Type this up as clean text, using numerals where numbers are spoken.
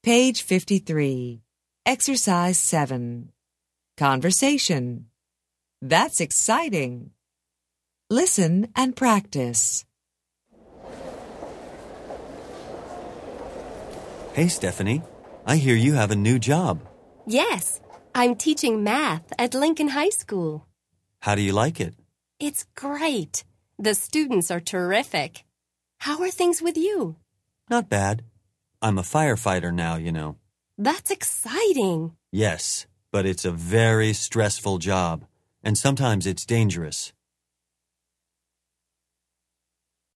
Page 53. Exercise 7. Conversation. That's exciting. Listen and practice. Hey, Stephanie. I hear you have a new job. Yes, I'm teaching math at Lincoln High School. How do you like it? It's great. The students are terrific. How are things with you? Not bad. I'm a firefighter now, you know. That's exciting. Yes, but it's a very stressful job, and sometimes it's dangerous.